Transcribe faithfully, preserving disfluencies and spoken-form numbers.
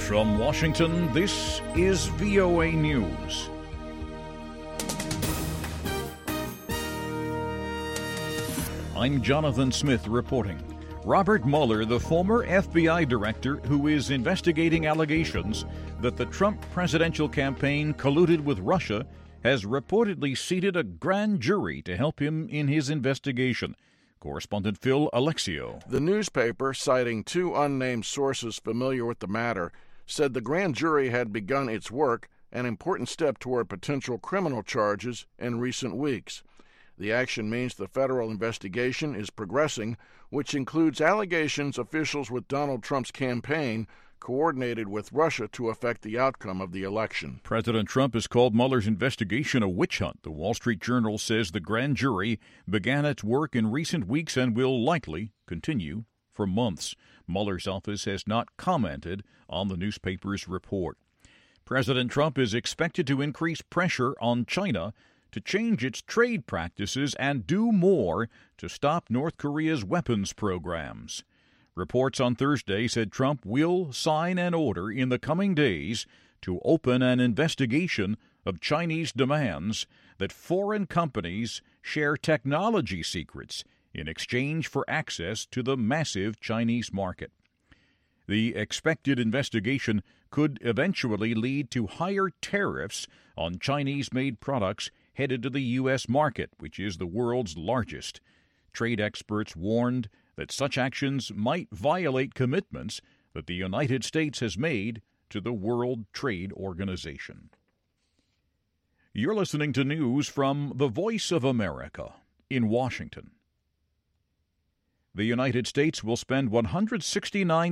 From Washington, this is V O A News. I'm Jonathan Smith reporting. Robert Mueller, the former F B I director who is investigating allegations that the Trump presidential campaign colluded with Russia, has reportedly seated a grand jury to help him in his investigation. Correspondent Phil Alexio. The newspaper, citing two unnamed sources familiar with the matter, said the grand jury had begun its work, an important step toward potential criminal charges, in recent weeks. The action means the federal investigation is progressing, which includes allegations officials with Donald Trump's campaign coordinated with Russia to affect the outcome of the election. President Trump has called Mueller's investigation a witch hunt. The Wall Street Journal says the grand jury began its work in recent weeks and will likely continue for months. Mueller's office has not commented on the newspaper's report. President Trump is expected to increase pressure on China to change its trade practices and do more to stop North Korea's weapons programs. Reports on Thursday said Trump will sign an order in the coming days to open an investigation of Chinese demands that foreign companies share technology secrets in exchange for access to the massive Chinese market. The expected investigation could eventually lead to higher tariffs on Chinese-made products headed to the U S market, which is the world's largest. Trade experts warned that such actions might violate commitments that the United States has made to the World Trade Organization. You're listening to news from the Voice of America in Washington. The United States will spend one hundred sixty-nine